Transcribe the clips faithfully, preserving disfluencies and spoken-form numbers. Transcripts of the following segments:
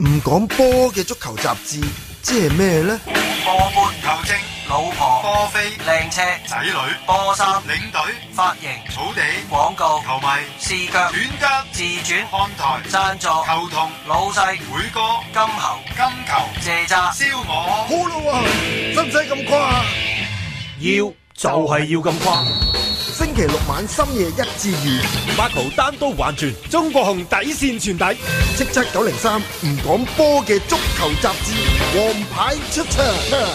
唔講波嘅足球雜誌，即係咩呢？ 波般球證、老婆、波飛、靚車、仔女、波衫、領隊、髮型、草地、廣告、球迷、視腳、短腳、自傳、看台、贊助、球童、老細、會歌、金喉、金球、蔗渣、燒鵝。 好啦喎，使唔使咁誇啊？ 要就係要咁誇。 星期六晚深夜一至二 Marco 單刀橫傳，中國紅底線傳底， 叱咤九零三唔講波嘅足球雜誌，王牌出場。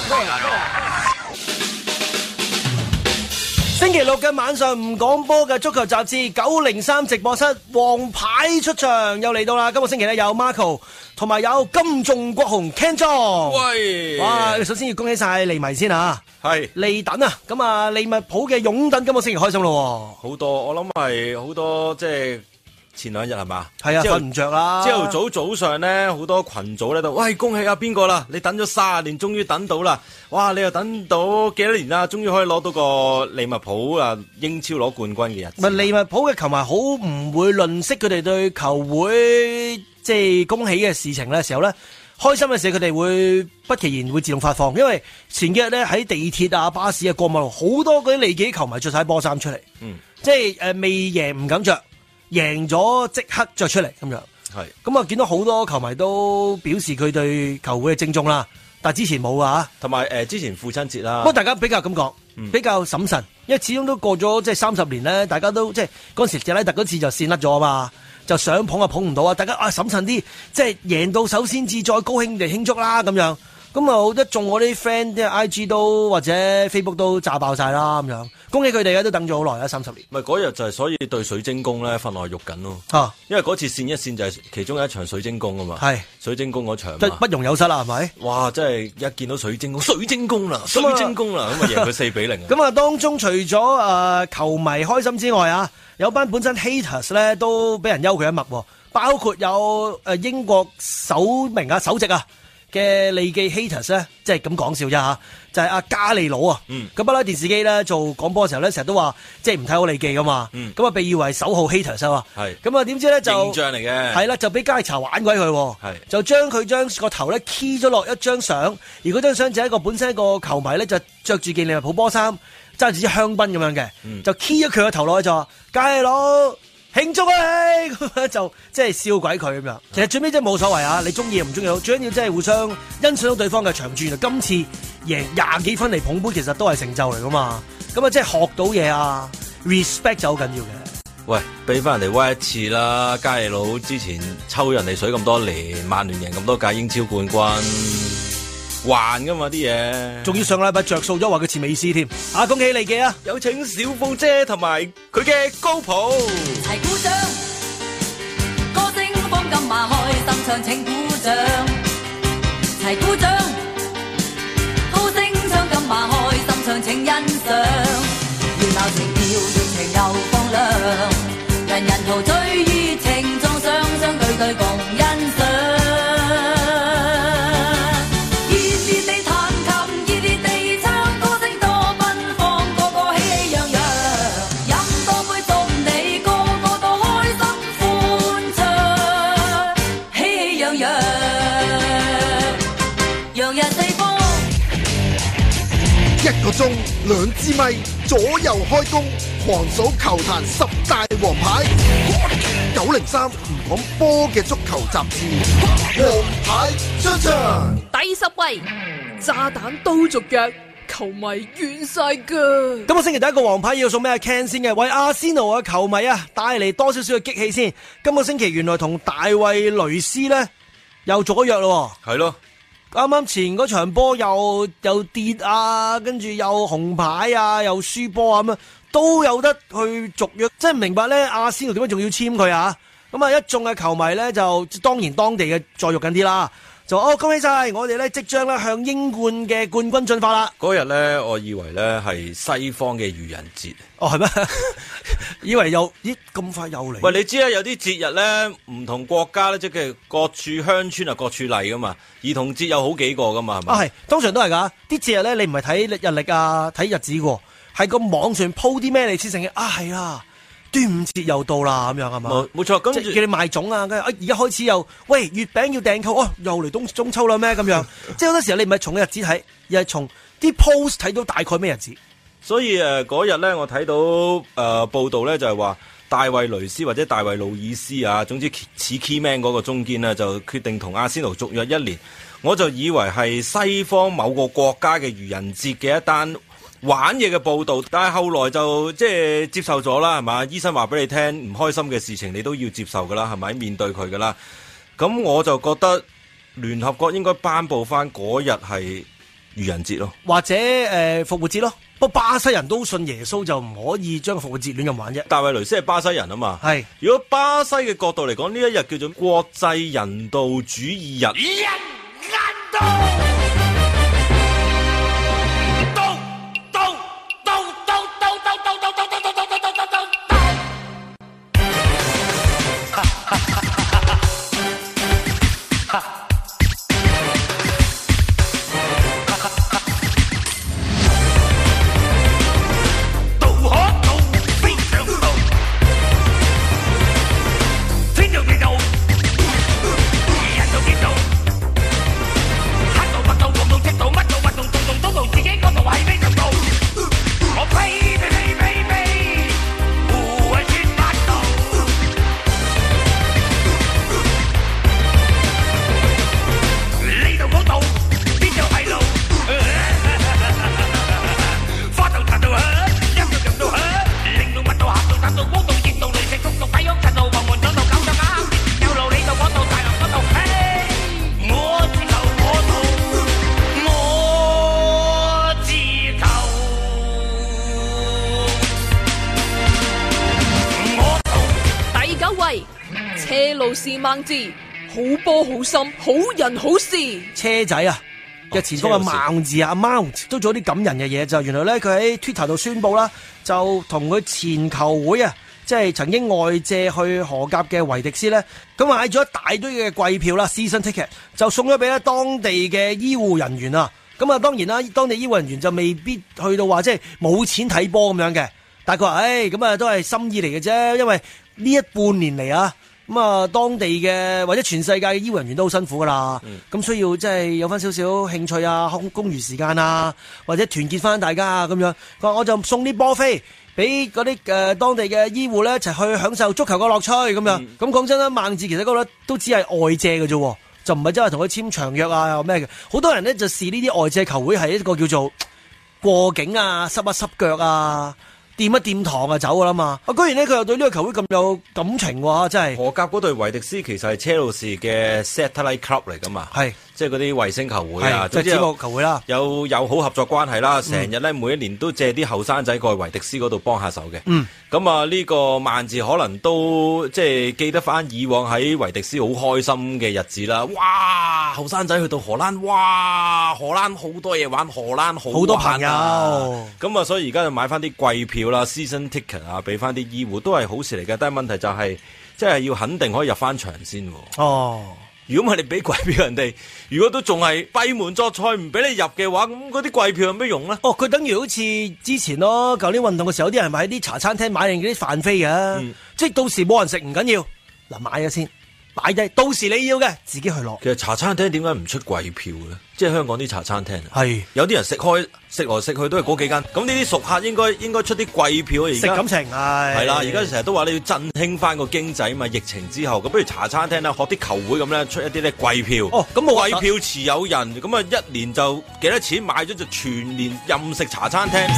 星期六嘅晚上唔講波嘅足球雜誌九零三直播室，王牌出場又嚟到啦！今個星期咧有 Marco 同埋有金鐘國雄 Ken John。 喂， 哇！首先要恭喜晒利迷先啊！ 係利等啊！咁啊，利物浦嘅擁躉今個星期開心咯， 好多，我諗係好多，即係前兩日係嘛？ 係啊，瞓唔着啦！ 朝頭早早上咧，好多群組咧都喂恭喜啊邊個啦！你等咗卅年，終於等到啦！哇！你又等到幾多年啦？終於可以攞到個利物浦啊英超攞冠軍嘅日子。 咪利物浦嘅球迷好唔會吝嗇佢哋對球會即係恭喜嘅事情咧時候咧。開心嘅事佢哋會不其然會自動發放，因為前幾日咧喺地鐵啊、巴士啊、過馬路，好多嗰啲利記球迷着晒波衫出嚟， 嗯， 即係誒、呃、未贏唔敢着，贏咗即刻着出嚟咁樣。 係咁啊，見到好多球迷都表示佢對球會嘅正宗啦，但係之前冇啊， 同埋誒之前父親節啦， 不過大家比較咁講， 嗯、 比較審慎，因為始終都過咗即係三十年咧，大家都即係嗰陣時謝拉特嗰次就跣甩咗啊嘛。就想捧啊捧唔到啊！大家啊審慎啲，即係贏到手先至再高興地慶祝啦咁樣。咁啊一眾我啲 friend 啲 I G 都或者 Facebook 都炸爆晒啦咁樣。恭喜佢哋啊！都等咗好耐啦，三十年。 咪嗰日就係所以對水晶宮咧分外肉緊咯。 啊，因為嗰次跣一跣就係其中一場水晶宮啊嘛。係水晶宮嗰場。 即不容有失啦，係咪？ 哇！真係一見到水晶宮，水晶宮啦，水晶宮啦，咁啊贏佢四比零。 咁啊，當中除咗誒、呃、球迷開心之外啊，有班本身 haters 咧都俾人休佢一脈。包括有誒英國首名啊首席啊嘅利記 haters 咧，即係咁講笑啫嚇，就係、是、阿加利佬啊。嗯。咁不嬲電視機咧做廣播嘅時候咧，成日都話即係唔睇好利記噶嘛。嗯。咁啊，被譽為首號 haters 啊。係。咁啊，點知咧就形象嚟嘅。係啦，就俾加利查玩鬼佢。係。就將佢將個頭咧 key 咗落一張相，而嗰張相就係一個本身一個球迷咧，就着住件利物浦波衫，揸住支香檳咁樣嘅，嗯、就 key 咗佢個頭落去就話加利佬。慶祝啊你咁就即係笑鬼佢咁樣，其實最尾真係冇所謂啊！你中意又唔中意好，最緊要真係互相欣賞到對方嘅長處。今次贏廿幾分嚟捧杯，其實都係成就嚟噶嘛。咁啊，即係學到嘢啊 ，respect 就好緊要嘅。 喂，俾翻人哋威一次啦！加利佬之前抽人哋水咁多年，曼聯贏咁多屆英超冠軍。還噶嘛啲嘢， 仲要上個禮拜着數咗話佢似美斯添，啊恭喜利記啊！ 有請小鳳姐同埋佢嘅高普， 齊鼓掌，歌聲放金馬開，心唱請鼓掌，齊鼓掌，高聲唱金馬開，心唱請欣賞，熱鬧情調熱情又放亮，人人陶醉熱情撞上相對對共欣賞。 一個鐘兩支咪，左右開弓，狂數球壇十大王牌。九零三唔講波嘅足球雜誌，王牌出場。 第十位，炸彈刀續腳，球迷軟晒噶。 今個星期第一個王牌要送俾阿 Ken 先嘅，為阿仙奴嘅球迷啊帶嚟多少少嘅激氣先。今個星期原來同大衛雷斯咧又續咗約咯。 係咯。 啱啱前嗰場波又又跌啊，跟住又紅牌啊，又輸波啊咁啊，都有得去續約，即係唔明白咧。阿仙奴點解仲要簽佢啊？咁啊，一眾嘅球迷咧就當然當地嘅再續緊啲啦，就哦恭喜晒，我哋咧即將咧向英冠嘅冠軍進發啦。 嗰日咧，我以為咧係西方嘅愚人節。 哦，係咩？以為又咦咁快又嚟？ 喂，你知啦，有啲節日咧，唔同國家咧，即係各處鄉村啊，各處例噶嘛。兒童節有好幾個噶嘛，係咪？ 啊，係，通常都係噶。啲節日咧，你唔係睇日曆啊，睇日子嘅，係個網上鋪啲咩你先成嘅啊，係啊。 端午節又到啦，咁樣係嘛？ 冇冇錯，跟住即係叫你賣粽啊，跟住啊而家開始又喂月餅要訂購，哦又嚟冬中秋啦咩咁樣？即係好多時候你唔係從個日子睇，而係從啲 post 睇到大概咩日子。 所以誒嗰日咧，我睇到誒、呃、報道咧，就係、是、話大衛雷斯或者大衛路爾斯啊，總之似 key man 嗰個中堅呢，就決定同阿仙奴續約一年。我就以為係西方某個國家嘅愚人節嘅一單玩嘢嘅報導，但係後來就即係接受咗啦，係嘛？醫生話俾你聽，唔開心嘅事情你都要接受㗎啦，係咪？面對佢㗎啦。咁我就覺得聯合國應該頒布翻嗰日係愚人節咯， 或者誒、呃、復活節咯。不過巴西人都信耶穌，就唔可以將復活節亂咁玩啫。 大衛雷斯係巴西人啊嘛， 係。 如果巴西嘅角度嚟講，呢一日叫做國際人道主義日。人人道車路士孟治，好波好心，好人好事。 車仔啊嘅前鋒嘅孟治啊 Mount 都做啲感人嘅嘢，就原來咧佢喺 Twitter 度宣布啦，就同佢前球會啊，即係曾經外借去荷甲嘅維迪斯咧，咁買咗一大堆嘅季票啦 season ticket， 就送咗俾咧當地嘅醫護人員啊。咁啊當然啦，當地醫護人員就未必去到話即係冇錢睇波咁樣嘅，但係佢話誒咁啊都係心意嚟嘅啫，因為呢一半年嚟啊。咁啊，當地嘅或者全世界嘅醫護人員都好辛苦噶啦，咁、嗯、需要即係有翻少少興趣啊，空公餘時間啊，或者團結翻大家啊咁樣。佢話我就送啲波飛俾嗰啲誒當地嘅醫護咧，一齊去享受足球嘅樂趣咁樣。咁講、嗯、真啦，孟治其實嗰個都只係外借嘅啫，就唔係真係同佢簽長約啊又咩嘅。好多人咧就視呢啲外借球會係一個叫做過境啊，濕一濕腳啊。掂一掂堂就走噶啦嘛！啊，居然咧佢又對呢個球會咁有感情喎，真係。 荷甲嗰隊維迪斯其實係車路士嘅 satellite club 嚟噶嘛，係即係嗰啲衛星球會啊， 即係子母球會啦， 有友好合作關係啦，成日咧每一年都借啲後生仔過去維迪斯嗰度幫下手嘅。嗯，咁啊呢個孟治可能都即係記得翻以往喺維迪斯好開心嘅日子啦。哇，後生仔去到荷蘭，哇，荷蘭好多嘢玩，荷蘭好好多朋友。 咁啊，所以而家就買翻啲季票啦 ，season ticket 啊，俾翻啲醫護都係好事嚟嘅。但係問題就係、是，即係要肯定可以入翻場先。哦。如果唔係你俾貴票人哋，如果都仲係閉門作賽唔俾你入嘅話，咁嗰啲貴票有咩用咧？ 哦，佢等於好似之前咯，舊年運動嘅時候，有啲人咪喺啲茶餐廳買定嗰啲飯飛嘅，嗯、即係到時冇人食唔緊要，嗱買咗先，擺低，到時你要嘅自己去攞。 其實茶餐廳點解唔出貴票咧？即係香港啲茶餐廳係有啲人食開食來食去都係嗰幾間，咁呢啲熟客應該應該出啲貴票啊！而家食感情係係啦，而家成日都話你要振興翻個經濟嘛，疫情之後咁，不如茶餐廳啦，學啲球會咁咧出一啲咧貴票。哦，咁冇貴票持有人，咁啊一年就幾多錢買咗就全年任食茶餐廳。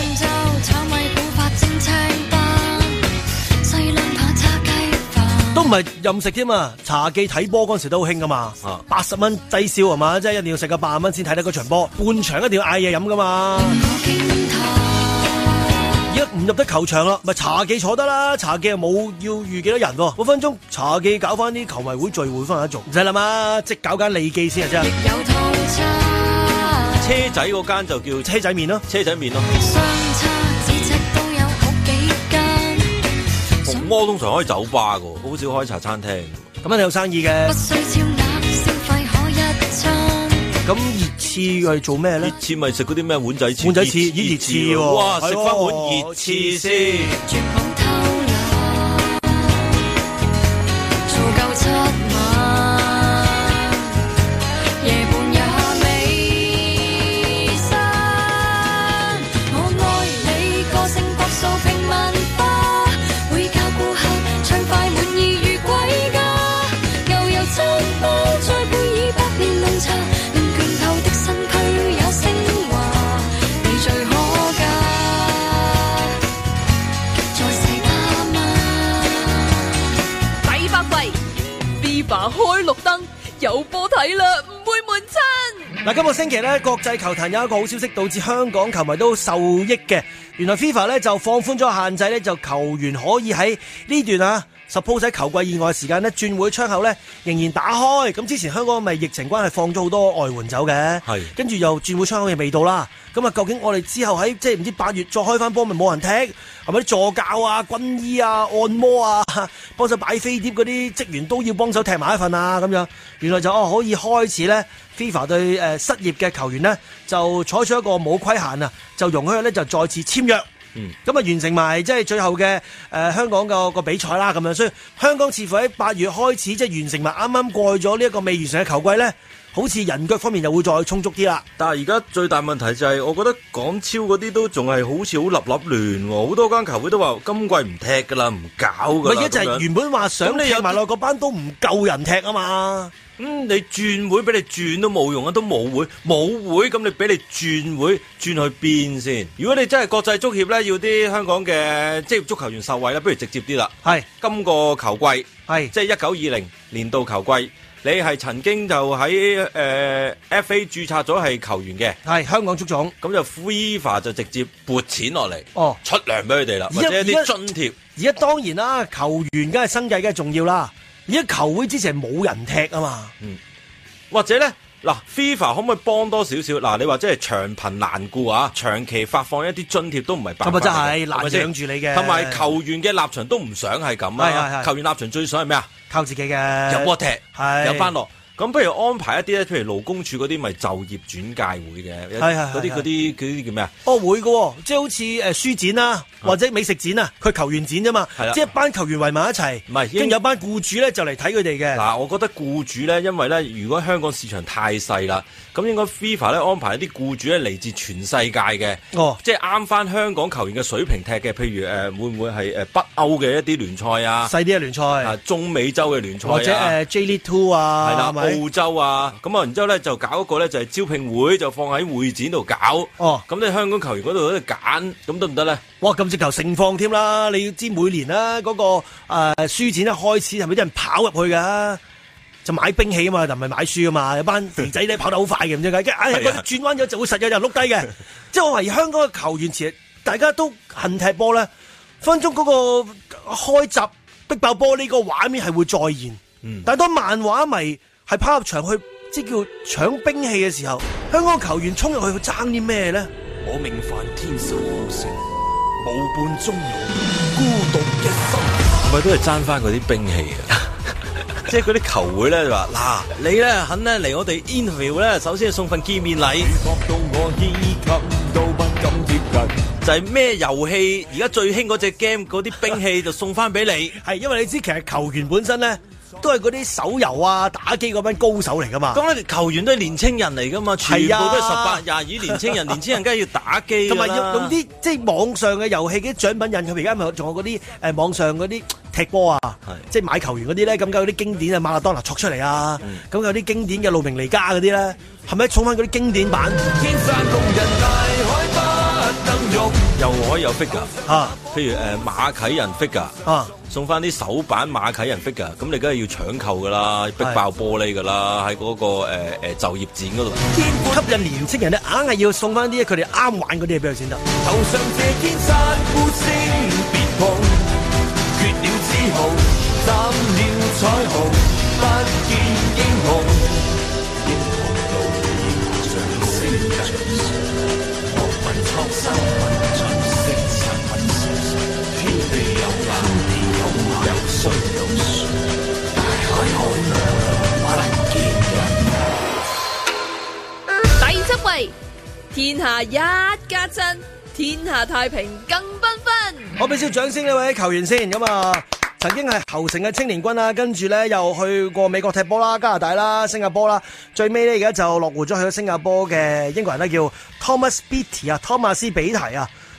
都唔係任食添嘛，茶記睇波嗰陣時都好興噶嘛，八十蚊低消係嘛，即係一定要食個八十蚊先睇得嗰場波，半場一定要嗌嘢飲噶嘛。而家唔入得球場啦，咪茶記坐得啦，茶記又冇要預幾多人喎，五分鐘茶記搞翻啲球迷會聚會翻嚟做，唔使諗啊，即搞間利記先啊真。 車仔嗰間就叫車仔麵咯， 車仔麵咯。紅魔通常開酒吧噶，好少開茶餐廳。 咁肯定有生意嘅。咁熱刺係做咩咧？ 熱刺咪食嗰啲咩碗仔翅？ 碗仔翅，熱刺喎。 哇！食翻碗熱刺先。 FIFA 開綠燈，有波睇啦，唔會悶親。 嗱，今個星期咧，國際球壇有一個好消息，導致香港球迷都受益嘅。原來 FIFA 咧就放寬咗限制咧，就球員可以喺呢段啊，suppose 喺球季以外嘅時間咧，轉會窗口咧仍然打開。咁之前香港咪疫情關係放咗好多外援走嘅，係跟住又轉會窗口嘅味道啦。咁啊，究竟我哋之後喺即係唔知八月再開翻波，咪冇人踢？係咪啲助教啊、軍醫啊、按摩啊、幫手擺飛碟嗰啲職員都要幫手踢埋一份啊？咁樣原來就哦可以開始咧 ，FIFA 對誒、呃、失業嘅球員呢，就採取一個冇規限啊，就容許佢咧就再次簽約。嗯，咁啊完成埋即係最後嘅誒、呃、香港個個比賽啦，咁樣，所以香港似乎喺八月開始即係完成埋啱啱過去咗呢一個未完成嘅球季咧，好似人腳方面又會再充足啲啦。 但係而家最大問題就係、是，我覺得港超嗰啲都仲係好似好立立亂喎，好多間球會都話今季唔踢噶啦，唔搞噶啦。 咪一就係原本話想踢埋落嗰班都唔夠人踢啊嘛。 咁、嗯、你轉會俾你轉都冇用啊，都冇會冇會，咁你俾你轉會轉去邊先？如果你真係國際足協咧，要啲香港嘅職業足球員受惠咧，不如直接啲啦。係今個球季係即係一九二零年度球季，你係曾經就喺誒、呃、F A 註冊咗係球員嘅， 係香港足總， 咁就 FIFA 就直接撥錢落嚟， 哦出糧俾佢哋啦，或者一啲津貼。 而家當然啦，球員梗係生計梗係重要啦。而家球會之前冇人踢啊嘛， 嗯，或者咧嗱 ，FIFA 可唔可以幫多少少？嗱，你話即係長貧難顧啊，長期發放一啲津貼都唔係辦法， 咁啊真係難養住你嘅， 同埋球員嘅立場都唔想係咁啊，球員立場最想係咩啊？ 靠自己嘅， 有波踢， 係有班落。咁不如安排一啲咧，譬如勞工處嗰啲咪就業轉介會嘅，嗰啲嗰啲嗰啲叫咩啊？ 哦會嘅，即係好似誒書展啦，或者美食展啊，佢球員展啫嘛，即係一班球員圍埋一齊，唔係，跟住有班僱主咧就嚟睇佢哋嘅。 嗱，我覺得僱主咧，因為咧，如果香港市場太細啦，咁應該 FIFA 咧安排一啲僱主咧嚟自全世界嘅，哦，即係啱翻香港球員嘅水平踢嘅，譬如誒、呃、會唔會係誒北歐嘅一啲聯賽啊， 細啲嘅聯賽， 啊中美洲嘅聯賽啊， 或者誒、呃、J League Two 啊， 係啦。澳洲啊，咁啊，然之後咧就搞一個咧就係招聘會，就放喺會展度搞。哦，咁你香港球員嗰度喺度揀，咁得唔得咧？ 哇，咁直頭盛況添啦！你要知每年啦、啊，嗰、那個誒、呃、書展一開始係咪啲人跑入去㗎？就買兵器啊嘛，就唔係買書啊嘛。有班肥仔咧跑得好快嘅，唔知點解。哎呀，嗰啲轉彎咗就會實有人碌低嘅。即係我懷疑香港嘅球員其實大家都恨踢波咧，分鐘嗰個開閘逼爆波呢個畫面係會再現。嗯，但係當漫畫迷係跑入場去，即叫搶兵器嘅時候，香港球員衝入去去爭啲咩咧？ 我命犯天神無情，無伴終老，孤獨一生。 咪都係爭翻嗰啲兵器啊！即係嗰啲球會咧就話嗱，你咧肯咧嚟我哋 interview 咧，首先係送份見面禮。就係咩遊戲？而家最興嗰隻 game 嗰啲兵器就送翻俾你。 係因為你知其實球員本身咧都係嗰啲手遊啊、打機嗰班高手嚟噶嘛。 咁咧球員都係年青人嚟噶嘛，全部都係十八廿二年青人，年青人梗係要打機㗎啦。同埋要用啲即係網上嘅遊戲嘅獎品印，佢而家咪仲有嗰啲誒網上嗰啲踢波啊，即係買球員嗰啲咧，咁有啲經典啊馬拉多納戳出嚟啊，咁、嗯、有啲經典嘅路明尼加嗰啲咧，係咪送翻嗰啲經典版？天山共人大海不登玉， 又可以有 figure 啊，譬如誒、呃、馬啟仁 figure 啊，送翻啲手版馬啟仁 figure，咁你梗係要搶購噶啦，逼爆玻璃噶啦，喺嗰、那個誒誒、呃、就業展嗰度， 吸引年青人咧，硬係要送翻啲佢哋啱玩嗰啲嘢俾佢先得。頭上這天山孤星別碰，缺了之後斬了彩虹，不見英雄。英雄路現像星人，莫問蒼生問盡星辰，天地有眼，有眼有水有水，大海海洋不見人。 第七位，天下一家親，天下太平更繽紛。 我俾少掌聲呢位球員先，咁啊，曾經係侯城嘅青年軍啦，跟住咧又去過美國踢波啦、加拿大啦、新加坡啦，最尾咧而家就落戶咗去咗新加坡嘅英國人咧叫 Thomas Beattie 啊，湯馬斯比提啊，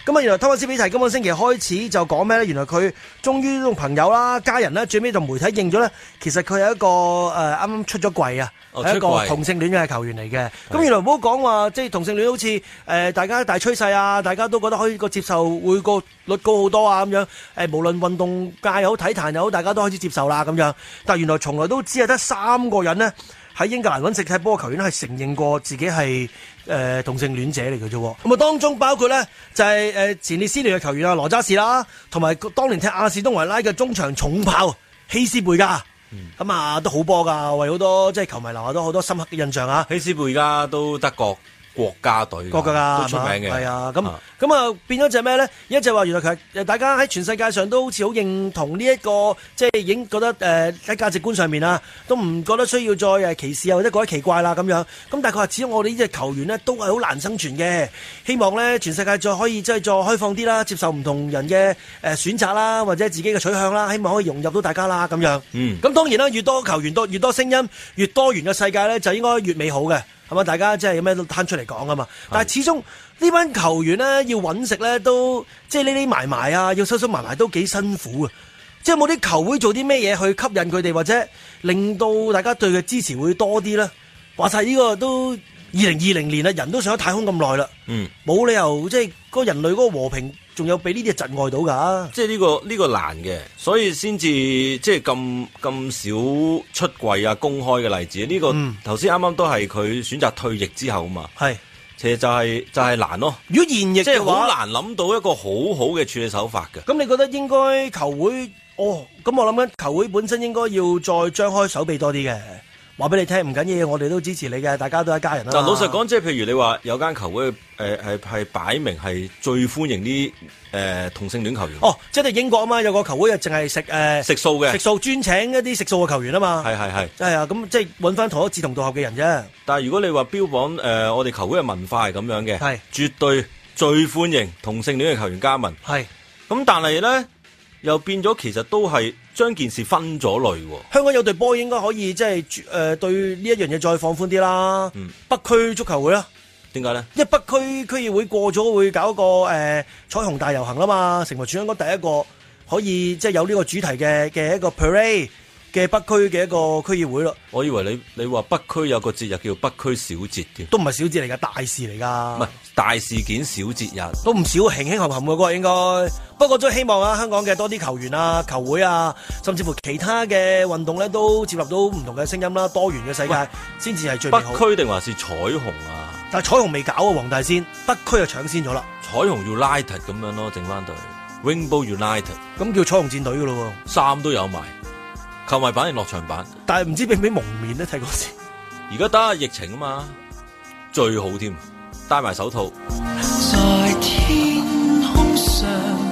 咁啊，原來湯馬斯比提今個星期開始就講咩咧？原來佢終於同朋友啦、家人啦，最尾同媒體認咗咧，其實佢係一個誒啱啱出咗櫃啊，係、哦、一個同性戀嘅球員嚟嘅。咁原來唔好講話，即係同性戀好似誒、呃、大家大趨勢啊，大家都覺得可以個接受會個率高好多啊咁樣。誒無論運動界又好、體壇又好，大家都開始接受啦咁樣。但係原來從來都只係得三個人呢，喺英格蘭揾食踢波嘅球員係承認過自己係誒、呃、同性戀者嚟嘅啫。咁啊，當中包括咧就係、是、誒前列斯聯嘅球員啊羅渣士啦，同埋當年踢亞士東維拉嘅中場重炮希斯貝加。咁、嗯、啊都好波㗎，為好多即係球迷留下咗好多深刻嘅印象啊！ 希斯貝加都德國國家隊， 國家都出名嘅， 係啊，咁咁啊變咗隻咩咧？一隻話原來佢係大家喺全世界上都好似好認同呢、這、一個，即係已經覺得誒喺、呃、價值觀上面啊，都唔覺得需要再誒歧視啊或者覺得奇怪啦咁樣。咁但係佢話始終我哋呢隻球員呢都係好難生存嘅，希望咧全世界再可以即係再開放啲啦，接受唔同人嘅誒選擇啦，或者自己嘅取向啦，希望可以融入到大家啦咁樣。嗯，咁當然啦，越多球員多越多聲音，越多元嘅世界咧就應該越美好嘅。係嘛？大家即係有咩都攤出嚟講啊嘛！但係始終呢班球員咧要揾食咧，都即係匿匿埋埋啊，要收收埋埋都幾辛苦啊！即係冇啲球會做啲咩嘢去吸引佢哋，或者令到大家對佢支持會多啲咧？話晒呢個都二零二零年啦，人都上咗太空咁耐啦，嗯，冇理由即係個人類嗰個和平仲有俾呢啲窒礙到㗎。 即係呢個呢個難嘅，所以先至即係咁咁少出櫃啊公開嘅例子。呢個頭先啱啱都係佢選擇退役之後啊嘛。係，其實就係就係難咯。 如果現役即係好難諗到一個好好嘅處理手法嘅。 咁你覺得應該球會哦？咁我諗緊球會本身應該要再張開手臂多啲嘅。話俾你聽唔緊要，我哋都支持你嘅，大家都係一家人啦。 嗱，老實講，即係譬如你話有間球會誒係係擺明係最歡迎啲誒、呃、同性戀球員。 哦，即係英國啊嘛，有個球會啊，淨係食誒食素嘅， 食素專請一啲食素嘅球員啊嘛。 係係係， 係啊，咁即係揾翻同一志同道合嘅人啫。 但係如果你話標榜誒、呃、我哋球會嘅文化係咁樣嘅，係絕對最歡迎同性戀嘅球員加盟。係咁，但係咧又變咗，其實都係將件事分咗類喎。香港有隊波應該可以即係誒對呢一樣嘢再放寬啲啦。嗯，北區足球會啦， 點解咧？ 因為北區區議會過咗會搞一個誒、呃、彩虹大遊行啦嘛，成為全香港第一個可以即係有呢個主題嘅嘅一個 parade 嘅北區嘅一個區議會咯。 我以為你你話北區有個節日叫北區小節添， 都唔係小節嚟噶，大事嚟噶。 唔係大事件小節日， 都唔少，輕輕含含嘅嗰應該。不過都希望啊，香港嘅多啲球員啊、球會啊，甚至乎其他嘅運動咧，都接納到唔同嘅聲音啦，多元嘅世界先至係最美好。 北區定還是彩虹啊？ 但係彩虹未搞啊，黃大仙北區就搶先咗啦。 彩虹 United 咁樣咯，剩翻隊 Rainbow United， 咁叫彩虹戰隊噶咯， 衫都有埋。購買版定落場版， 但係唔知俾唔俾蒙面咧？睇嗰時， 而家打疫情啊嘛，最好添，戴埋手套。 在天空上，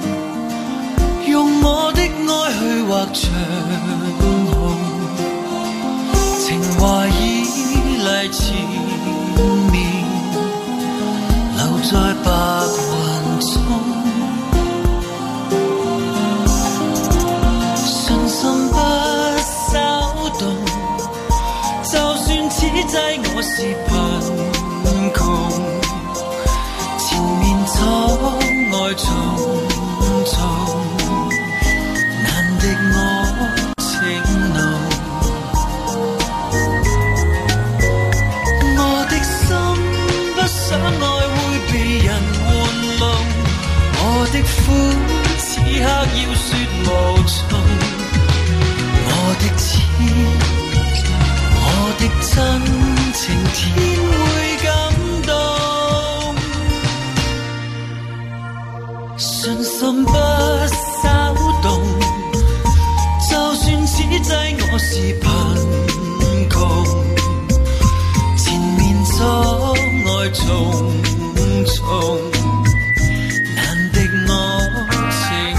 用我的愛去畫長虹，情懷已嚟前面，留在白雲中。此際我是貧窮，前面阻礙重重，難敵我情濃。我的心不想愛會被人玩弄，我的苦此刻要說無從，我的痴我的真情天會感動，信心不稍動，就算此際我是貧窮，前面阻礙重重，難敵我情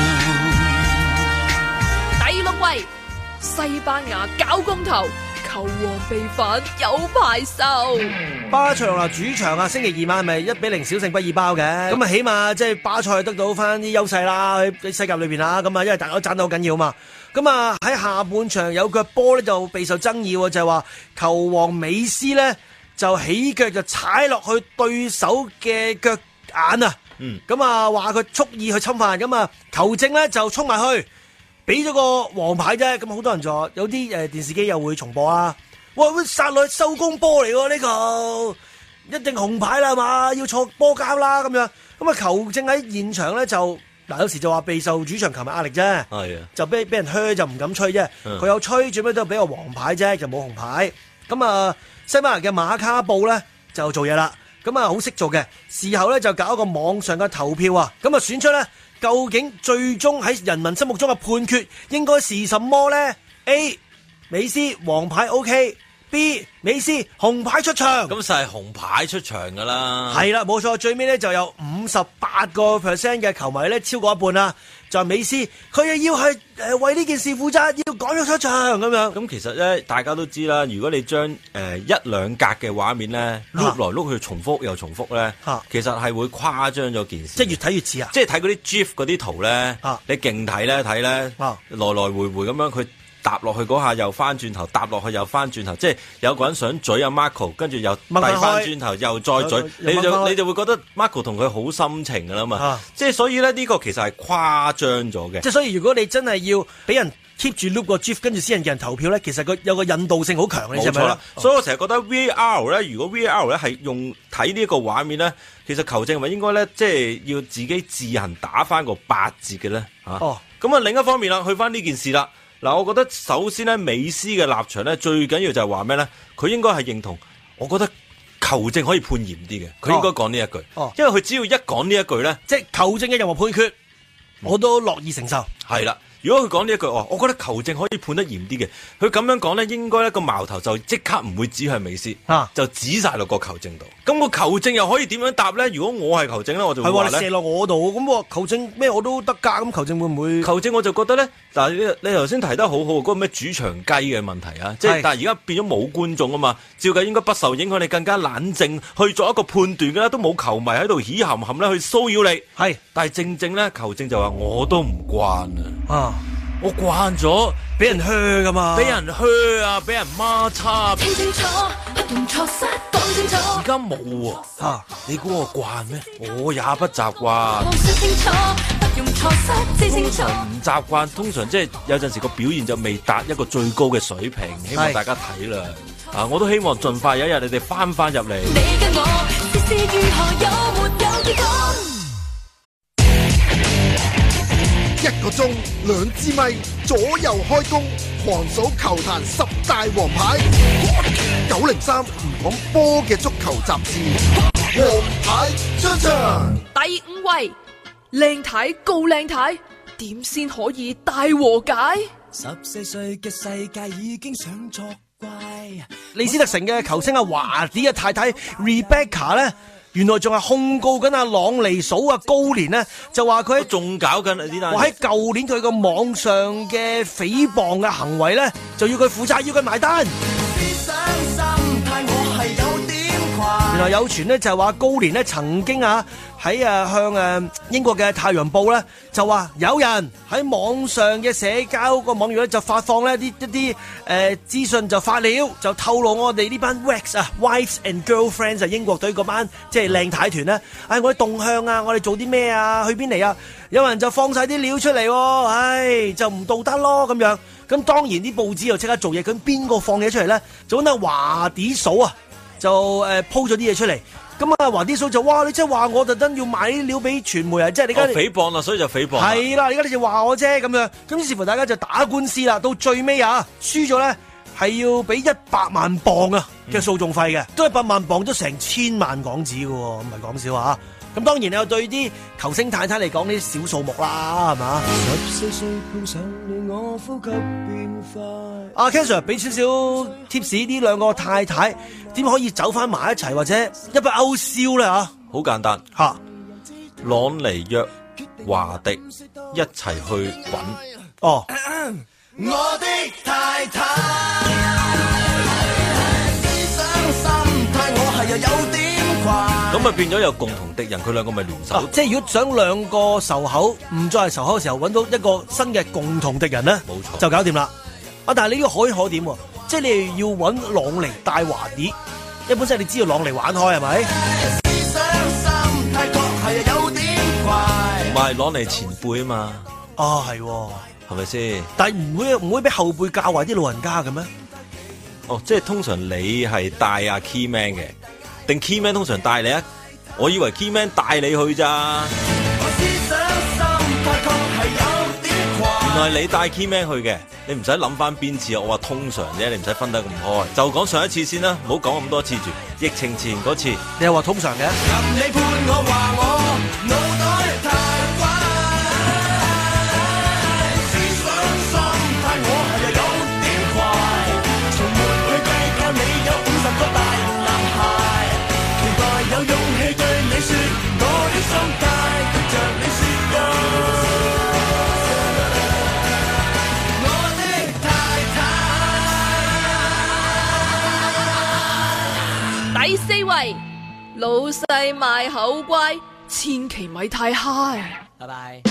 濃。 第六位，西班牙搞公投。球王被反有排受， 巴塞羅那主場啊，星期二晚係咪一比零小勝畢爾包嘅？咁啊，起碼即係巴塞得到翻啲優勢啦，喺西甲裏邊啊，咁啊，因為大家都爭得好緊要嘛。咁啊，喺下半場有腳波咧就備受爭議，就係話球王美斯咧就起腳就踩落去對手嘅腳眼啊， 嗯， 咁啊話佢蓄意去侵犯，咁啊球證咧就衝埋去，俾咗個黃牌啫。咁好多人就話有啲誒電視機又會重播啊，喂，殺落去收工波嚟喎呢個，一定紅牌啦嘛，要坐波監啦咁樣。咁啊球證喺現場咧就。嗱，有時就話備受主場球迷壓力啫， 係啊， 就俾俾人噓就唔敢吹啫。佢、嗯、有吹，最尾都係俾個黃牌啫，就冇紅牌。咁啊，西班牙嘅馬卡布咧就做嘢啦，咁啊好識做嘅。事後咧就搞一個網上嘅投票啊，咁啊選出咧究竟最終喺人民心目中嘅判決應該是什麼咧 ？A. 美斯黃牌 OK。B. 美斯紅牌出場， 咁就係紅牌出場噶啦。 係啦，冇錯，最尾咧就有五十八個 percent 嘅球迷咧超過一半啦，就係美斯，佢又要係誒為呢件事負責，要趕咗出場咁樣。 咁其實咧，大家都知啦，如果你將誒、呃、一兩格嘅畫面咧碌來碌去重複又重複咧，啊、其實係會誇張咗件事。 即係越睇越似啊！ 即係睇嗰啲 GIF 嗰啲圖咧，啊、你勁睇咧睇咧，來來回回咁樣佢。搭落去嗰下又翻轉頭，搭落去又翻轉頭，即係有個人想嘴阿 Marco， 跟住又遞翻轉頭，又再嘴，你就你就會覺得 Marco 同佢好深情噶啦嘛，啊、即係所以咧呢個其實係誇張咗嘅。 即係所以如果你真係要俾人 keep 住 loop 個 GIF， 跟住私人嘅人投票咧，其實佢有個引導性好強，你知唔知啦？ 所以我成日覺得 V A R 咧，如果 V A R 咧係用睇呢一個畫面咧，其實球證咪應該咧，即係要自己自行打翻個八折嘅咧嚇。哦，咁啊另一方面啦，去翻呢件事啦。嗱，我覺得首先咧，美斯嘅立場咧，最緊要就係話咩咧？佢應該係認同，我覺得球證可以判嚴啲嘅，佢應該講呢一句，哦、因為佢只要一講呢一句咧， 即係球證嘅任何判決，我都樂意承受。 係啦。如果佢講呢一句，哦，我覺得球證可以判得嚴啲嘅。佢咁樣講咧，應該咧個矛頭就即刻唔會指向美斯，啊、就指晒落個球證度。咁個球證又可以點樣答咧？如果我係球證咧，我就會話咧， 係喎，你射落我度，咁球證咩我都得㗎。咁球證會唔會？ 球證我就覺得咧，但係你你頭先提得好好，嗰個咩主場雞嘅問題啊，即係但係而家變咗冇觀眾啊嘛，照計應該不受影響，你更加冷靜去做一個判斷㗎啦，都冇球迷喺度起冚冚咧去騷擾你。係，但係正正咧球證就話我都唔慣啊。啊我慣咗俾人噓噶嘛，俾人噓啊，俾人孖叉。聽清楚，不容錯失，講清楚。而家冇喎，吓你估我慣咩？我也不習慣。清楚，不容錯失，知清楚。通常唔習慣，通常即係有陣時個表現就未達一個最高嘅水平，希望大家體諒。啊，我都希望盡快有一日你哋翻翻入嚟。你跟我，試試如何有沒有結果？ 一個鐘，兩支咪，左右開弓，狂數球壇十大王牌。九零三唔講波嘅足球雜誌，王牌出場。 第五位，靚太告靚太，點先可以大和解？ 十四歲嘅世界已經想作怪。 李斯特城嘅球星阿華迪嘅太太 Rebecca 咧。原來仲係控告緊阿朗尼嫂啊高年呢，就話佢喺仲搞緊呢單。 我喺舊年佢個網上嘅誹謗嘅行為咧，就要佢負責，要佢埋單。原來有傳呢，就係話高年呢曾經啊喺啊向誒英國嘅太陽報咧就話有人喺網上嘅社交個網頁咧就發放呢啲一啲誒資訊就發料就透露我哋呢班 Wax 啊 Wives and Girlfriends 啊英國隊嗰班即係靚太團咧，唉我哋動向啊，我哋做啲咩啊，去邊嚟啊？有人就放晒啲料出嚟，唉就唔道德咯咁樣。咁當然啲報紙又即刻做嘢，咁邊個放嘢出嚟咧？就揾阿華啲嫂啊！就誒鋪咗啲嘢出嚟，咁啊華啲嫂就哇你即係話我特登要買啲料俾傳媒啊，即係你而家誹謗啦，所以就誹謗。 係啦，而家你就話我啫咁樣，咁於是乎大家就打官司啦，到最尾啊輸咗咧係要俾一百萬鎊啊嘅訴訟費嘅，都係百萬鎊都成千萬港紙嘅喎，唔係講笑啊！咁當然你又對啲球星太太嚟講呢啲小數目啦，係嘛？十四歲碰上你我呼吸變快。阿 Ken Sir 俾少少 tips，呢兩個太太點可以走翻埋一齊，或者一筆勾銷咧嚇？ 好簡單嚇，啊、朗尼約華迪一齊去滾。哦，我的太太，傷心態我係又有點。咁咪變咗有共同敵人，佢兩個咪聯手、啊。 即係如果想兩個仇口唔再係仇口嘅時候，揾到一個新嘅共同敵人咧，冇錯，就搞掂啦。啊，但係你呢個可以可點喎？即係你要揾朗尼帶華迪，一本身你知道朗尼玩開係咪？ 話攞嚟前輩啊嘛。 哦，係喎， 係咪先？ 但係唔會唔會俾後輩教壞啲老人家嘅咩？ 哦，即係通常你係帶阿 Key Man 嘅，定 Key Man 通常帶你啊？我以為 Key Man 帶你去咋。原來你帶 Key Man 去嘅，你唔使諗翻邊次啊！我話通常啫，你唔使分得咁開，就講上一次先啦，唔好講咁多次住。疫情前嗰次， 你又話通常嘅。 任你判我話我腦袋太怪，思想心態我係有點怪，從沒去計較你有五十個大男孩，期待有勇氣對你說我的心態，對着你說過。 第四位，老細賣口乖，千祈咪太 high。 拜拜。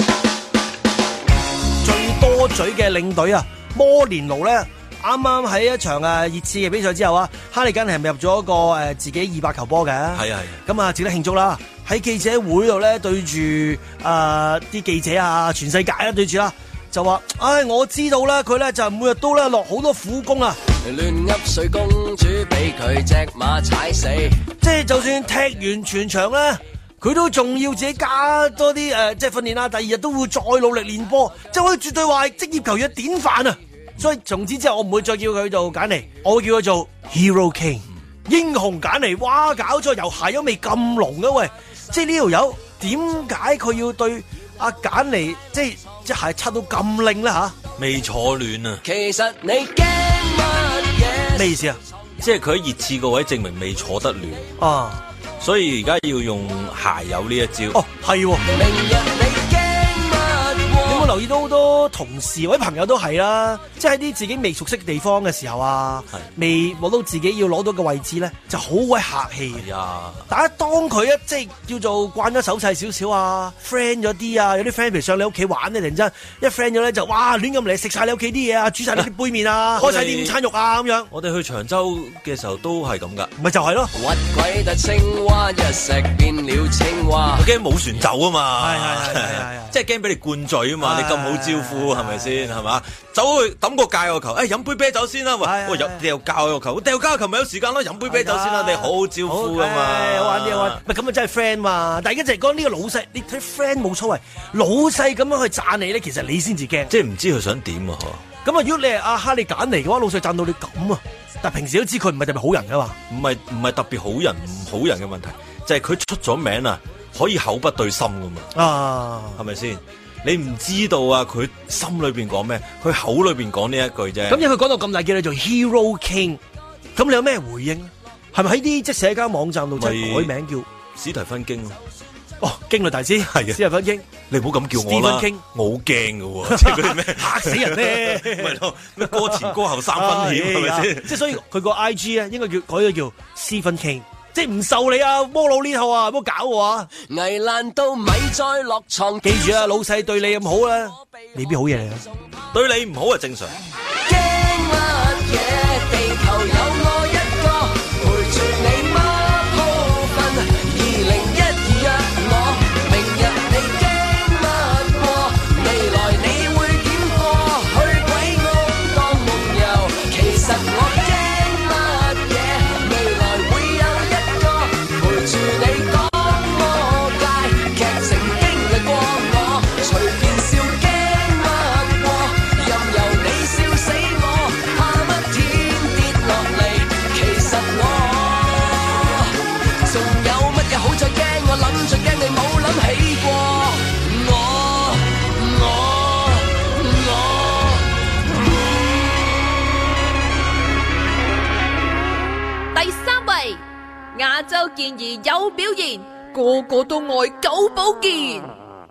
最多嘴嘅領隊啊，摩連奴咧，啱啱喺一場啊熱刺嘅比賽之後啊，哈利根係咪入咗一個誒、呃、自己二百球波嘅？ 係啊係。 咁啊，值得慶祝啦！喺記者會度咧，對住誒啲記者啊，全世界啊對住啦，就話：唉，我知道啦，佢咧就每日都咧落好多苦功啊！ 亂噏水公主俾佢隻馬踩死， 即係就算踢完全場咧，佢都仲要自己加多啲誒、呃，即係訓練啦。第二日都會再努力練波，即係可以絕對話係職業球員嘅典範啊！所以從此之後，我唔會再叫佢做簡尼，我會叫佢做 Hero King 英雄簡尼。哇，搞錯，又鞋油味咁濃嘅喂！即係呢條友點解佢要對阿簡尼即係即係擦到咁靚咧吓？ 未坐暖啊！ 其實你驚乜嘢？ 咩意思啊？ 即係佢喺熱刺個位證明未坐得暖啊！ 所以而家要用鞋油呢一招。 哦，係喎。明日你驚乜？你有冇留意到好多同事或者朋友都係啦，即係喺啲自己未熟悉嘅地方嘅時候啊，未攞到自己要攞到嘅位置咧，就好鬼客氣嘅。 啊！ 但係當佢一即係叫做慣咗手勢少少啊 ，friend 咗啲啊，有啲 friend 譬如上你屋企玩咧，突然間一 friend 咗咧就哇亂咁嚟食晒你屋企啲嘢啊，煮晒你啲杯麵啊，開晒啲午餐肉啊咁樣。 我哋去長洲嘅時候都係咁噶， 咪就係咯。 屈鬼得青蛙一石變了青蛙， 我驚冇船走啊嘛， 係係係係， 即係驚俾你灌醉啊嘛，你咁好招呼係咪先係嘛？走去抌個界個球，誒飲杯啤酒先啦，喂，我入掉膠個球，掉膠個球咪有時間咯，飲杯啤酒先啦，你好好招呼啊嘛， 好玩啲好玩，咪咁啊真係 friend 嘛。但係而家就係講呢個老細，你睇 friend 冇所謂，老細咁樣去讚你咧，其實你先至驚， 即係唔知佢想點啊？ 咁啊，如果你係阿哈利簡尼嘅話，老細讚到你咁啊，但係平時都知佢唔係特別好人噶嘛， 唔係唔係特別好人唔好人嘅問題，就係佢出咗名啊，可以口不對心噶嘛，啊，係咪先？你唔知道啊，佢心裏邊講咩，佢口裏邊講呢一句啫。 咁因為佢講到咁大叫你做 Hero King，咁你有咩回應？係咪喺啲即係社交網站度即係改名叫史提芬經？ 哦，經律大師係嘅，史提芬經， 你唔好咁叫我啦，我好驚㗎，即係嗰啲咩嚇死人咧， 咪咯，咩歌前歌後三分險係咪先？ 即係所以佢個 I G 咧應該叫改咗叫 Stephen King。即係唔受你啊摩佬呢套啊，唔好搞我啊！ 危難到咪再落床， 記住啊，老細對你咁好啦，未必好嘢嚟啊！ 對你唔好係正常。 驚乜嘢？地球有我一個，陪住你乜鋪瞓。二零一二約我，明日你驚乜過？未來你會點過？去鬼屋當夢遊，其實我驚乜嘢？未來會有一個陪住你講魔界，劇情經歷過我，隨便笑驚乜過，任由你笑死我，怕乜天跌落嚟？其實我仲有乜嘢好再驚？我諗最驚你冇諗起過我，我我。第三位，亞洲健兒有表現，個個都愛九寶健。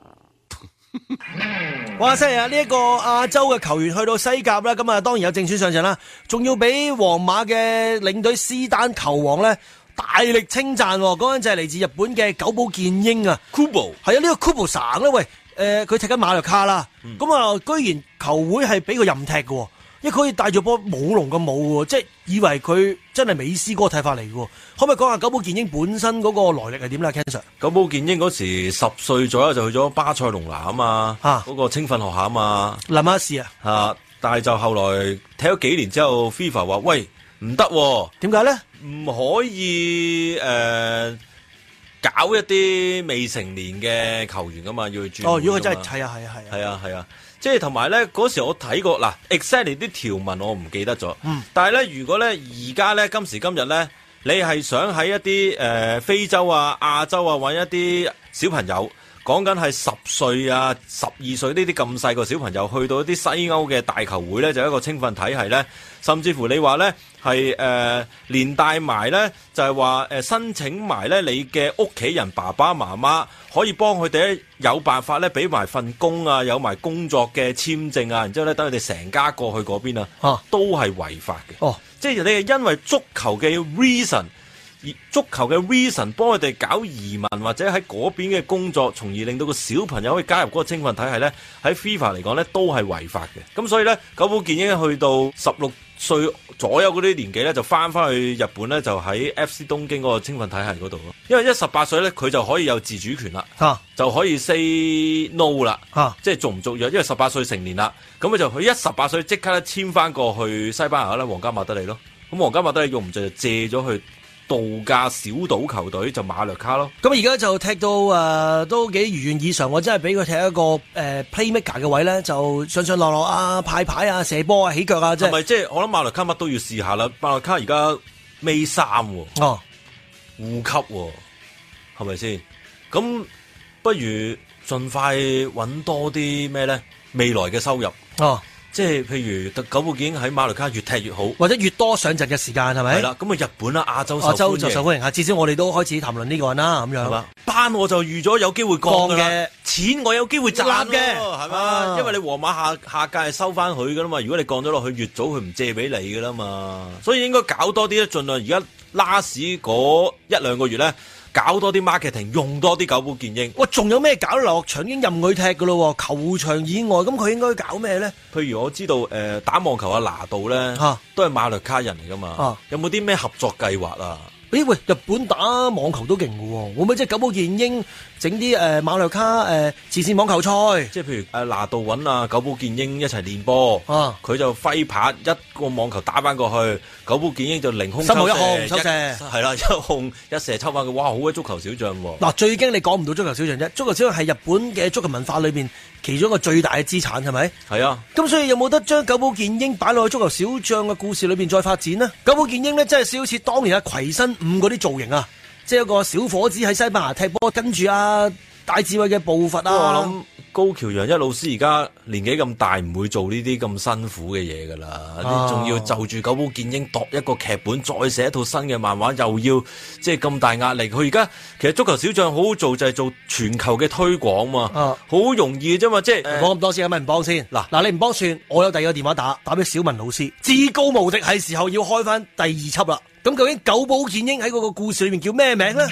哇！犀利啊！呢、這、一個亞洲嘅球員去到西甲啦，咁啊當然有正選上陣啦，仲要俾皇馬嘅領隊斯丹球王咧大力稱讚。嗰陣就係嚟自日本嘅久保建英啊 Kubo 係啊，呢、這個 Kubo 省咧，喂，誒、呃、佢踢緊馬略卡啦，咁、嗯、啊居然球會係俾佢任踢嘅。 因為佢可以帶住波舞龍咁舞喎，即係以為佢真係美斯嗰個睇法嚟嘅喎。可唔可以講下久保建英本身嗰個來歷係點咧 Ken Sir？ 久保建英嗰時十歲左右就去咗巴塞隆拿啊嘛，嗰、啊、個青訓學校啊嘛， 林馬士啊， 啊，但係就後來踢咗幾年之後 FIFA 話喂唔得， 點解咧？ 唔可以誒、呃、搞一啲未成年嘅球員噶嘛，要去轉。 哦，如果佢真係係啊係啊係啊係啊係啊，即係同埋咧嗰時我睇過嗱 exactly 啲條文我唔記得咗，嗯、但係咧如果咧而家咧今時今日咧，你係想喺一啲誒、呃、非洲啊亞洲啊揾一啲小朋友。講緊係十歲啊、十二歲呢啲咁細個小朋友去到一啲西歐嘅大球會呢，就一個青訓體系呢。甚至乎你話呢係誒連帶埋呢，就係話誒申請埋呢你嘅屋企人爸爸媽媽可以幫佢哋有辦法呢俾埋份工啊，有埋工作嘅簽證啊，然之後呢等佢哋成家過去嗰邊啊，都係違法嘅。哦，即係你係因為足球嘅 reason。足球嘅 reason 幫佢哋搞移民或者喺嗰邊嘅工作，從而令到個小朋友可以加入嗰個青訓體系咧，喺 FIFA 嚟講咧都係違法嘅。咁所以咧，久保建英去到十六歲左右嗰啲年紀咧，就翻翻去日本咧，就喺 F C 東京嗰個青訓體系嗰度咯。因為一十八歲咧，佢就可以有自主權啦，啊、就可以 say no 啦，啊、即係續唔續約。因為十八歲成年啦，咁佢就佢一十八歲即刻咧簽翻過去西班牙啦，皇家馬德里咯。咁皇家馬德里用唔着就借咗去。度假小島球隊就馬略卡咯， 咁而家就踢到誒、呃、都幾如願以償，我真係俾佢踢一個誒、呃、playmaker 嘅位咧，就上上落落啊、派牌啊、射波啊、起腳啊，即係咪即係我諗馬略卡乜都要試下啦。馬略卡而家尾三喎，哦，護級喎，係咪先？咁不如盡快揾多啲咩咧？未來嘅收入哦。即係譬如久保建英喺馬略卡越踢越好， 或者越多上陣嘅時間係咪？ 係啦，咁啊日本啦、亞洲亞洲就受歡迎嚇，至少我哋都開始談論呢個人啦咁樣。係嘛？ 班我就預咗有機會降嘅，錢我有機會賺嘅，係嘛？啊、因為你皇馬下下屆係收翻佢噶啦嘛，如果你降咗落去，越早佢唔借俾你噶啦嘛，所以應該搞多啲咧，盡量而家拉屎嗰一兩個月咧。搞多啲 marketing， 用多啲久保建英。 哇，仲有咩搞？落場已經任佢踢噶咯，球場以外，咁佢應該搞咩咧？ 譬如我知道，誒、呃，打網球阿拿度咧，啊、都係馬略卡人嚟噶嘛。啊、有冇啲咩合作計劃啊？ 咦喂，日本打網球都勁嘅喎，會唔會即係久保建英整啲誒馬略卡誒、呃、慈善網球賽？ 即係譬如誒拿度揾啊久保建英一齊練波，佢、啊、就揮拍一個網球打翻過去，久保建英就凌空抽射， 一號抽射， 係啦，一控一射抽翻佢，哇，好鬼足球小將喎！ 嗱，最驚你講唔到足球小將啫，足球小將係日本嘅足球文化裏邊其中一個最大嘅資產，係咪？係啊。咁所以有冇得將久保建英擺落去足球小將嘅故事裏邊再發展呢？久保建英呢，真係好似當年阿葵新五嗰啲造型啊，即係一個小伙子喺西班牙踢波，跟住啊戴志偉嘅步伐啊。 我諗高橋陽一老師而家年紀咁大，唔會做呢啲咁辛苦嘅嘢噶啦，你仲、啊、要就住久保建英度一個劇本，再寫一套新嘅漫畫，又要即係咁大壓力。佢而家其實足球小將好好做，就係、是、做全球嘅推廣嘛，好、啊、容易嘅啫嘛。即係講咁多先，咪唔幫先？嗱嗱，你唔幫算，我有第二個電話打，打俾小文老師，至高無敵，係時候要開翻第二輯啦。咁究竟久保建英喺嗰個故事裏面叫咩名咧？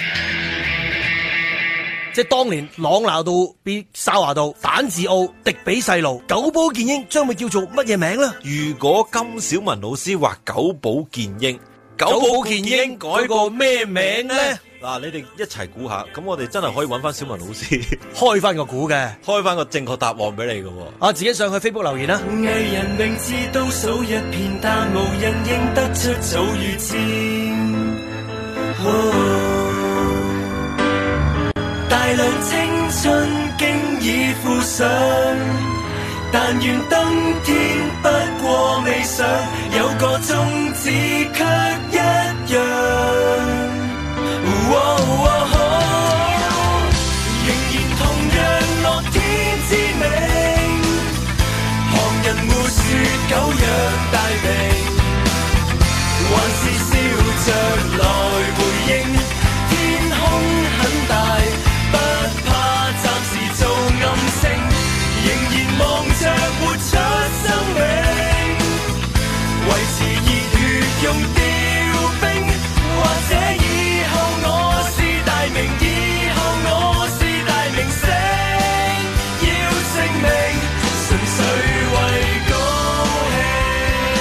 即係當年朗拿度、比沙華道、蛋治奧、迪比細路，久保建英將會叫做乜嘢名咧？ 如果金小文老師話久保建英，久保建英改個咩名咧？嗱，你哋一齊估下，咁我哋真係可以揾翻小文老師開翻個估嘅， 開翻個正確答案俾你嘅。 啊，自己上去 Facebook 留言啦。 藝人名字倒數一片，但無人認得出早預知。大量青春經已附上，但願登天不過未想，有個宗旨卻一樣。哦哦哦、仍然同樣樂天知命，旁人沒說久仰大名，還是笑着來回應。天空很大，不怕暫時做暗星，仍然望着活出生命，維持熱血用調兵，或者以後我是大名，以後我是大明星，要成名純粹為高興。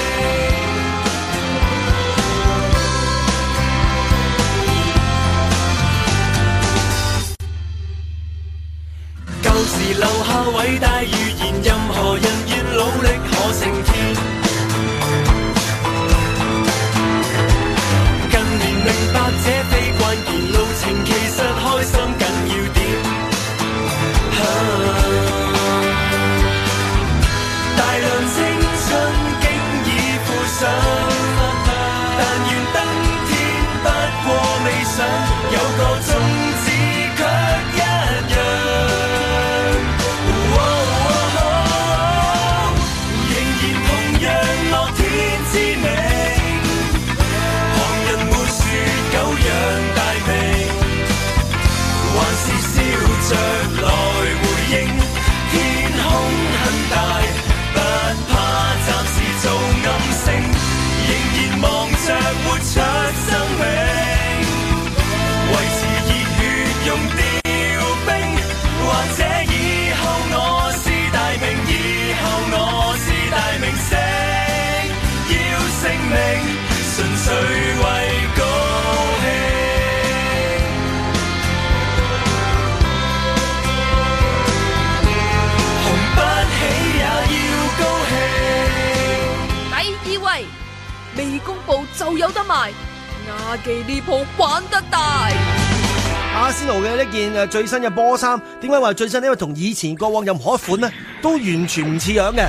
得埋，亞記呢鋪玩得大。 阿仙奴嘅呢件誒最新嘅波衫，點解話最新？因為同以前過往任何一款呢，都完全唔似樣嘅。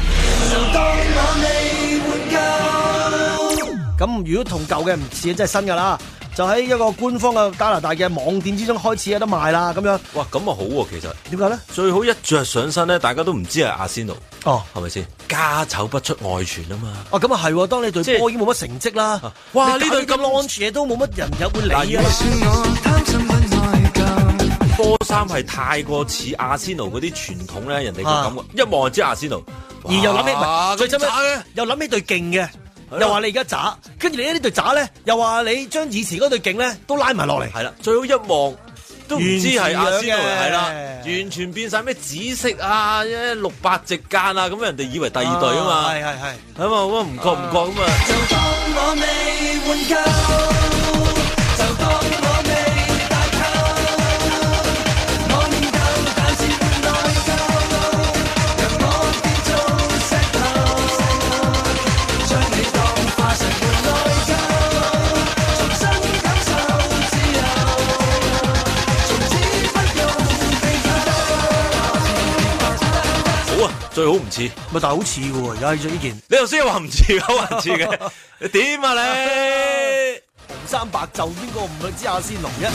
咁如果同舊嘅唔似，真係新噶啦。就喺一個官方嘅加拿大嘅網店之中開始有得賣啦，咁樣。 哇，咁啊好喎，其實點解咧？ 最好一着上身咧，大家都唔知係阿仙奴。 哦， 係咪先？家醜不出外傳啊嘛。 哦，咁啊係，當你隊波已經冇乜成績啦。哇，呢隊咁 launch 嘢都冇乜人有會理啊。 波衫係太過似阿仙奴嗰啲傳統咧，人哋個感覺、啊、一望就知阿仙奴， 而又諗起唔係最慘嘅，又諗起隊勁嘅。又話你而家渣，跟住你呢隊渣咧，又話你將以前嗰隊勁咧都拉埋落嚟。 係啦，最好一望都唔知係阿仙奴，係啦，完全變晒咩紫色啊，六八直間啊，咁人哋以為第二隊啊嘛。 係係係， 咁啊咁啊唔覺唔覺咁啊。就當我未換夠，就當我未大夠，我念舊但是換內疚，讓我變做石頭，將你當化成換內疚，重新感受自由，從此不用被扣。好啊，最好唔似， 咪但係好似嘅喎，而家着呢件。 你頭先又話唔似，好唔似嘅，你點啊你？ 紅衫白袖邊個唔去知阿仙奴啫？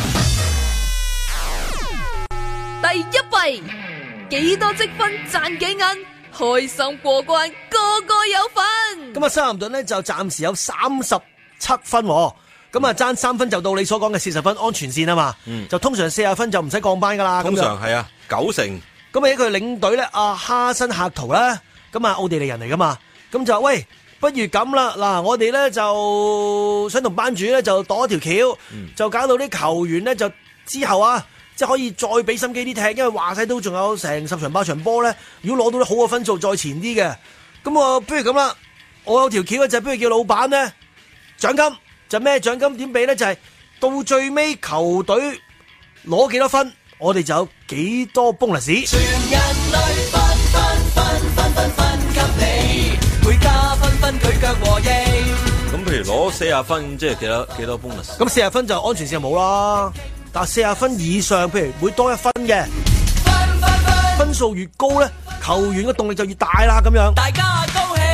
第一位幾多積分賺幾銀，開心過關個個有份。 咁啊，修咸頓呢就暫時有三十七分，咁啊爭三分就到你所講嘅四十分安全線啊嘛。嗯，就通常四十分就唔使降班噶啦。 通常係啊，九成。 咁啊，佢領隊咧，阿哈辛客圖啦，咁啊奧地利人嚟噶嘛，咁就喂，不如咁啦，嗱，我哋咧就想同班主咧就度一條橋，嗯、就搞到啲球員咧就之後啊，即係可以再俾心機啲踢，因為話晒都仲有成十場八場波咧，如果攞到啲好嘅分數再前啲嘅，咁我不如咁啦，我有條橋嘅就不如叫老闆咧獎金，就咩獎金點俾咧就係、是、到最尾球隊攞幾多分。我哋就有幾多 bonus？ 全人類分分分分分分給你，每家分分舉腳和應。 咁譬如攞四十分，即係幾多幾多 bonus？ 咁四十分就安全線冇啦，但係四十分以上，譬如每多一分嘅分分分，分數越高咧，球員嘅動力就越大啦。咁樣大家高興。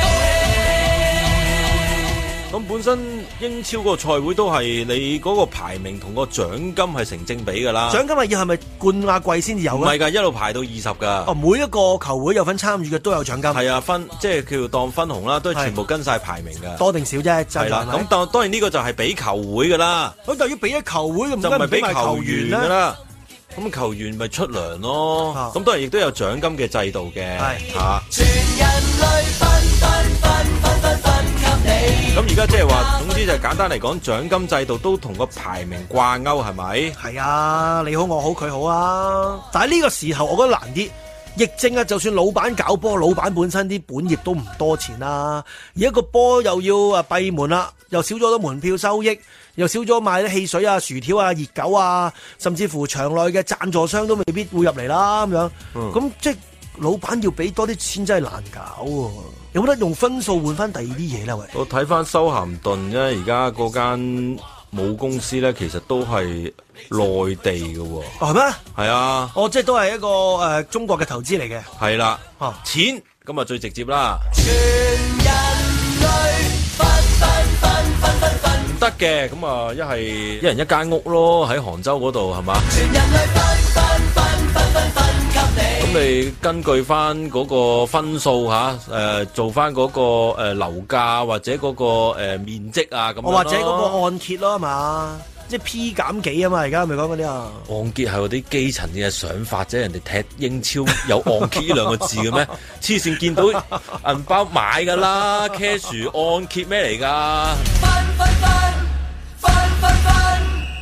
咁本身英超個賽會都係你嗰個排名同個獎金係成正比噶啦。 獎金係要係咪冠亞季先至有？唔係噶，一路排到二十噶。 哦，每一個球會有份參與嘅都有獎金。 係啊，分即係叫當分紅啦，都係全部跟晒排名噶。 多定少啫，係啦。咁當當然呢個就係俾球會噶啦。 咁但係要俾咗球會咁， 就唔係俾球球員噶啦。咁球員咪出糧咯。咁當然亦都有獎金嘅制度嘅。係吓。全人類分分分分分分給你。咁而家即係話，總之就係簡單嚟講，獎金制度都同個排名掛鈎，係咪？係啊，你好我好佢好啊。但係呢個時候我覺得難啲。疫症啊，就算老闆搞波，老闆本身啲本業都唔多錢啦。而一個波又要啊閉門啦，又少咗啲門票收益，又少咗賣啲汽水啊、薯條啊、熱狗啊，甚至乎場內嘅贊助商都未必會入嚟啦咁樣。咁、嗯、即係老闆要俾多啲錢真係難搞喎。有冇得用分數換翻第二啲嘢咧？喂， 我睇翻修咸頓咧，而家嗰間母公司咧，其實都係內地嘅喎。 哦，係咩？係啊。 哦，即係都係一個誒、呃、中國嘅投資嚟嘅。 係啦。 哦， 錢咁啊最直接啦。 全人類分分分分分分唔得嘅，咁啊一係一人一間屋咯，喺杭州嗰度係嘛？全人類分分分分分分給你。咁你根據翻嗰個分數吓，誒、呃、做翻嗰、那個誒樓價或者嗰、那個誒、呃、面積啊咁。 或者嗰個按揭咯，係嘛？即係 P 減幾啊嘛？而家係咪講嗰啲啊？ 按揭係嗰啲基層嘅想法啫，人哋踢英超有按揭呢兩個字嘅咩？黐線，見到銀包買噶啦 ，cash 按揭咩嚟噶？分分分分分分，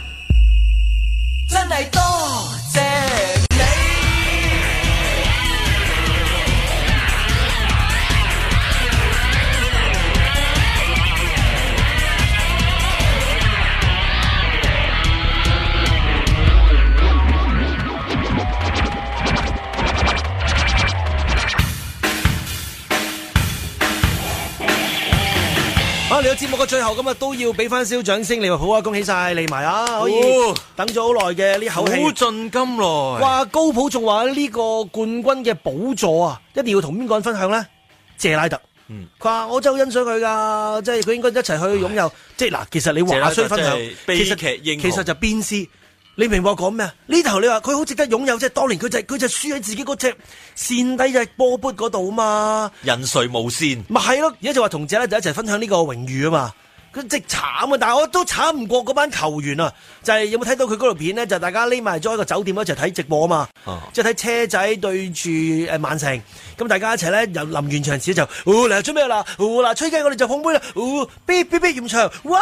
真係多謝你。 啊！你個節目目嘅最後，今日都要俾翻少掌聲，利物浦啊，恭喜晒利埋啊，可以等咗好耐嘅呢口氣， 苦盡甘來。 哇，高普仲話呢個冠軍嘅寶座啊，一定要同邊個人分享咧？謝拉特。嗯，佢話我真係好欣賞佢噶，即係佢應該一齊去擁有。即係嗱，其實你話衰分享，其實其實就鞭屍。你明白我講咩啊？呢頭你話佢好值得擁有，即係當年佢就佢就輸喺自己嗰隻線底隻波杯嗰度啊嘛。 人誰無線？ 咪係咯，而家就話同謝拉特一齊分享呢個榮譽啊嘛。佢直慘啊，但係我都慘唔過嗰班球員啊。就係、是、有冇睇到佢嗰條片咧？就大家匿埋咗喺個酒店一齊睇直播啊嘛。即係睇車仔對住誒曼城，咁大家一齊咧由臨完場時就，哦嚟做咩啦？哦嗱吹雞我哋就捧杯啦，哦嗶嗶嗶完場，哇！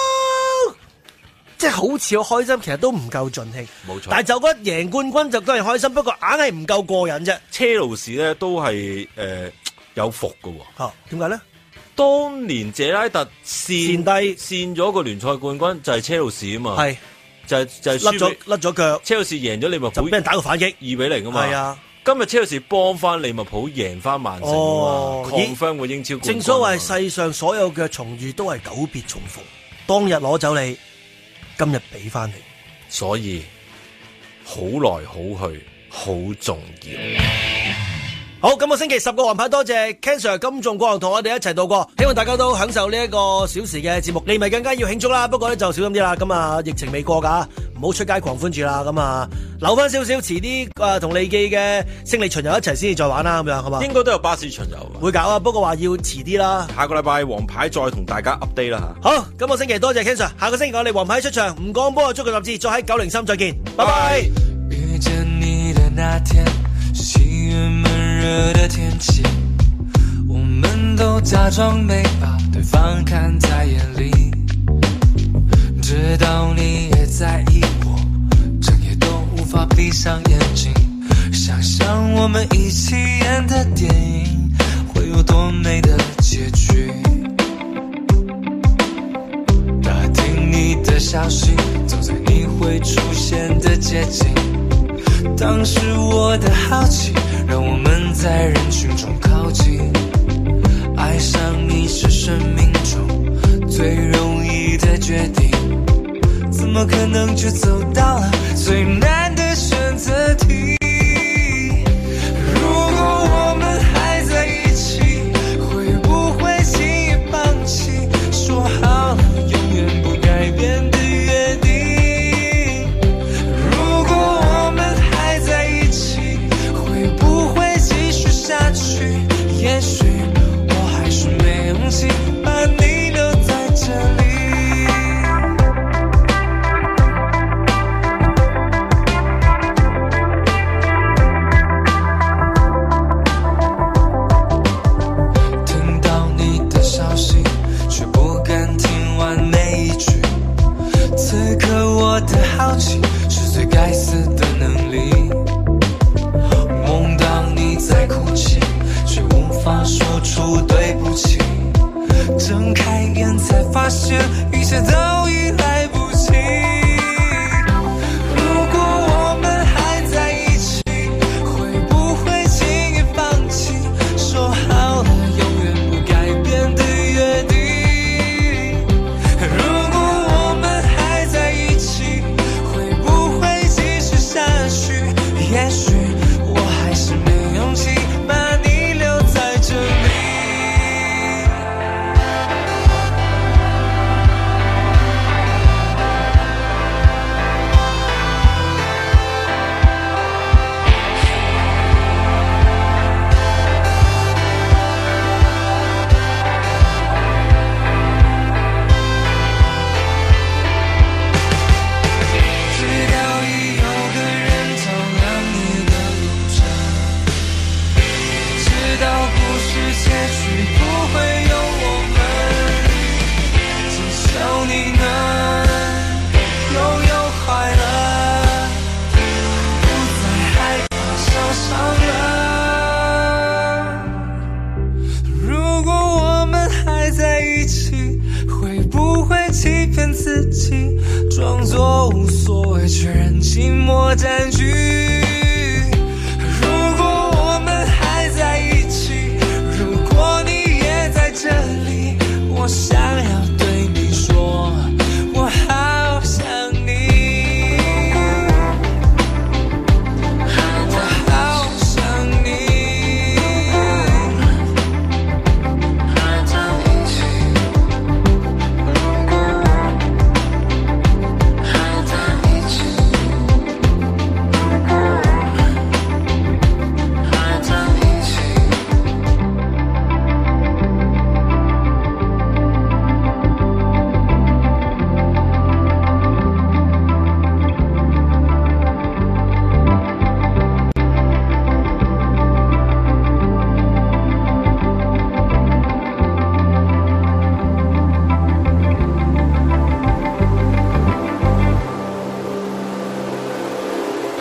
即係好似好開心，其實都唔夠盡興。冇錯，但係就覺得贏冠軍就當然開心，不過硬係唔夠過癮啫。 車路士咧都係誒、呃、有伏㗎喎。 嚇點解咧？ 當年謝拉特跣低跣咗個聯賽冠軍就係車路士啊嘛。係就係、就係甩咗甩咗腳。車路士贏咗利物浦， 就俾人打個反擊，二比零啊嘛。係啊。今日車路士幫翻利物浦贏翻曼城啊嘛，抗翻個英超冠軍。 正所謂世上所有嘅重遇都係久別重逢，當日攞走你。今日俾翻你， 所以好來好去好重要。 好，今個星期十個王牌，多謝 Ken Sir 金仲國同我哋一齊度過，希望大家都享受呢一個小時嘅節目。你咪更加要慶祝啦，不過咧就小心啲啦。咁啊，疫情未過噶，唔好出街狂歡住啦。咁啊，留翻少少，遲啲誒同利記嘅勝利巡遊一齊先至再玩啦。咁樣係嘛？ 應該都有巴士巡遊， 會搞啊，不過話要遲啲啦。 下個禮拜王牌再同大家 update 啦吓。 好，今個星期多謝 Ken Sir，下個星期我哋王牌出場，唔講波足球雜誌，再喺九零三再見，拜拜。遇見你的那天是七月悶熱的天氣，我們都假裝沒把對方看在眼裡，知道你也在意我，整夜都無法閉上眼睛，想象我們一起演的電影會有多美的結局。打聽你的消息，走在你會出現的街景，當時我的好奇讓我們在人群中靠近，愛上你是生命中最容易的決定，怎麼可能就走到了最難的選擇題。如果我們還在一起，會不會輕易放棄，說好了永遠不改變的約定。如果我們還在一起，會不會繼續下去，也許我還是沒勇氣把你留在這裡。聽到你的消息，卻不敢聽完每一句，此刻我的好奇是最該死的能力，夢到你在哭泣，卻無法說出對不起，睜開眼才發現一切都已來